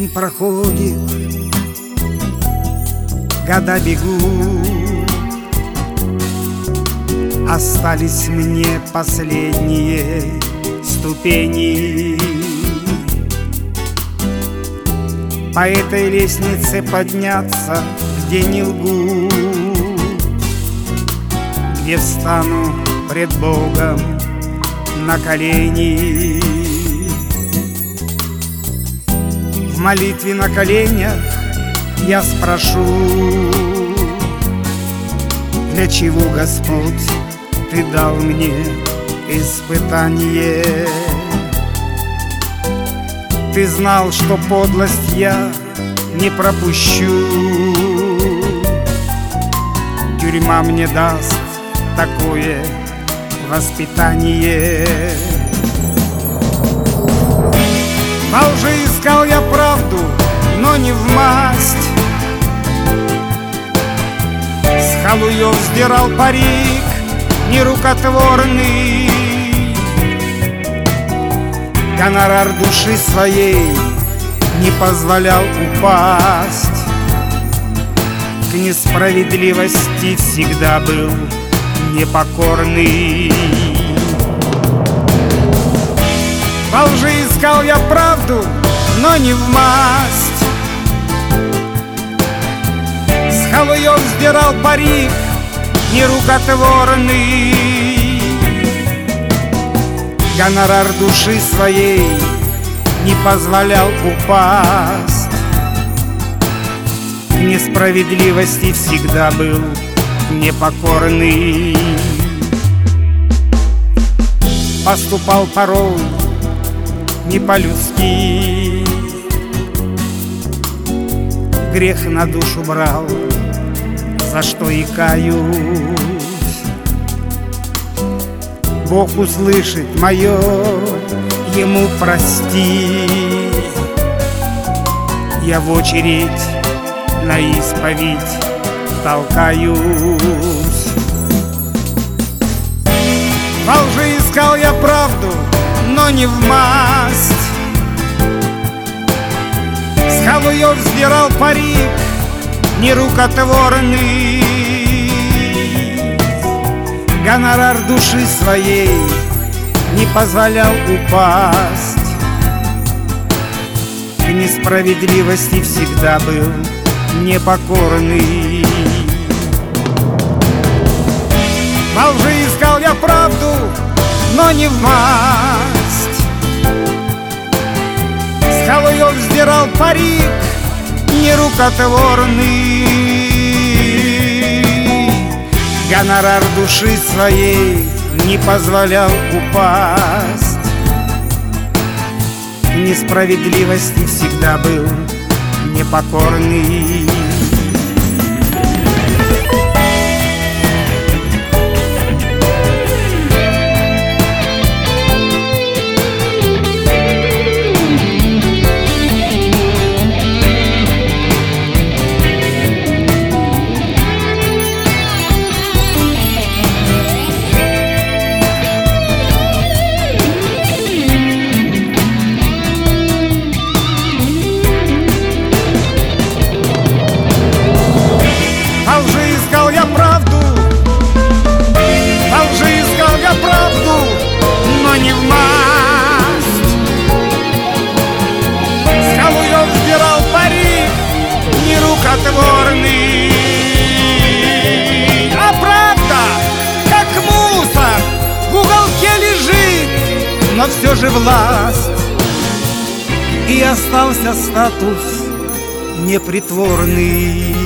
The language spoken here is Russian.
проходит, года бегут, остались мне последние ступени. По этой лестнице подняться, где не лгут, где встану пред Богом на колени. В молитве на коленях я спрошу: для чего, Господь, Ты дал мне испытание? Ты знал, что подлость я не пропущу, тюрьма мне даст такое воспитание. Во лжи искал я правду, но не в масть, с халуев сдирал парик нерукотворный. Гонорар души своей не позволял упасть, к несправедливости всегда был непокорный. Во лжи искал я правду, но не в масть, с халуев сдирал парик нерукотворный. Гонорар души своей не позволял упасть, к несправедливости всегда был непокорный. Поступал порой не по-людски, грех на душу брал, за что и каюсь. Бог услышит мое, Ему прости. Я в очередь на исповедь толкаюсь. Во лжи искал я правду, но не в масть, с халуев сдирал парик нерукотворный. Гонорар души своей не позволял упасть, к несправедливости всегда был непокорный. Во лжи искал я правду, но не в масть, с халуев сдирал парик нерукотворный. Гонорар души своей не позволял упасть, к несправедливости всегда был непокорный. Но не в масть, с халуев сдирал парик нерукотворный. А правда, как мусор, в уголке лежит, но все же власть, и остался статус непритворный.